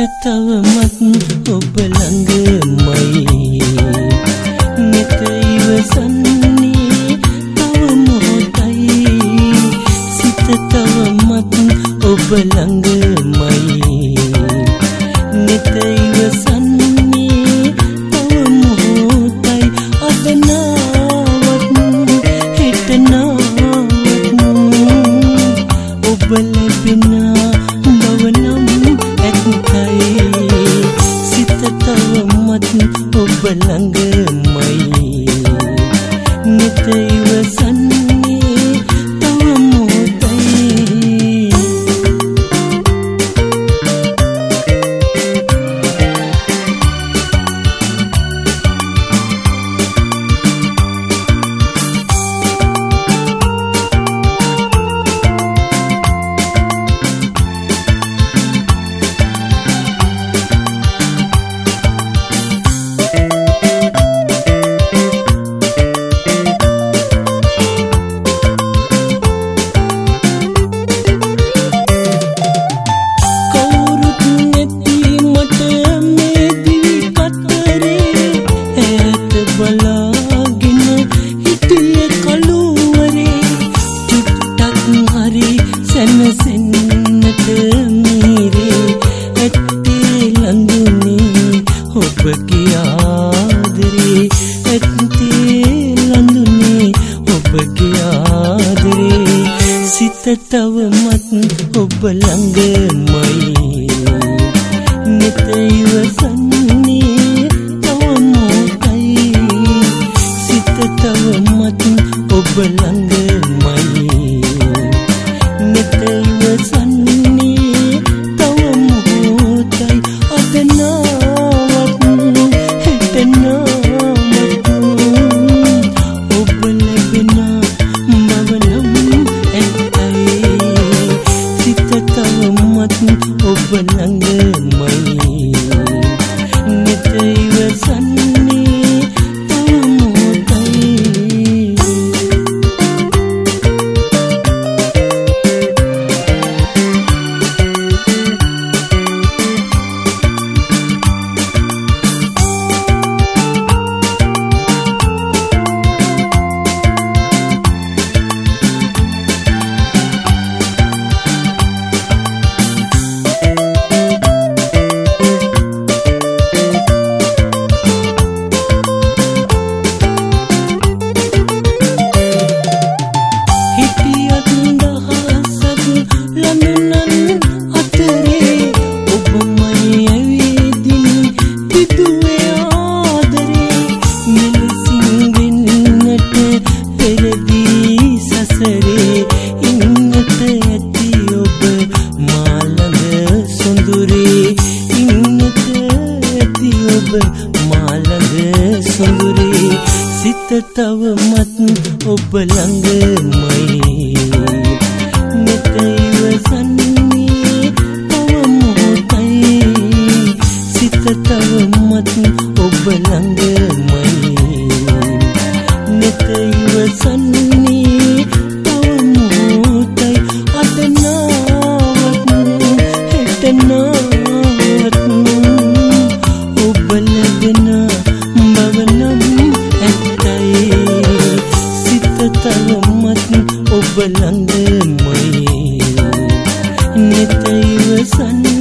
තවමත් ඔබ ළඟමයි මෙත ඉවසන්නේ තව මොහොතයි සිත තවමත් ඔබ ළඟමයි මෙත ඉවසන්නේ තව මොහොතයි අද නාවත් හෙට නාවත් ඔබ ලැබෙන ඔබ ළඟමයි මෙත ඉවසන්නේ තව මොහොතයි සැනසෙන්නට මීරේ ඇත්තේ ලඳුනේ ඔබගේ ආදරේ ඇත්තේ ලඳුනේ ඔබගේ ආදරේ සිත තවමත් ඔබ ළඟමයි මෙත ඉවසන්නේ තව මොහොතයි සිත තවමත් ඔබ ළඟමයි මෙත ඉවසන්නේ තව මොහොතයි අද නාවත් හෙට නාවත් ඔබ ලැබෙන බව නම් ඇත්තයි සිත තවමත් ඔබ ළඟමයි මෙත ඉවසන්නේ තව මොහොතයි සිත තවමත් ඔබ ළඟමයි මෙත ඉවසන්නේ තව මොහොතයි සිත තවමත් ඔබ ළඟමයි මෙත ඉවසන්නේ තව මොහොතයි අද නාවත් හෙට නාවත් ඔබ ලැබෙන බව නම් තවමත් ඔබ ළඟමයි මෙත ඉවසන්නේ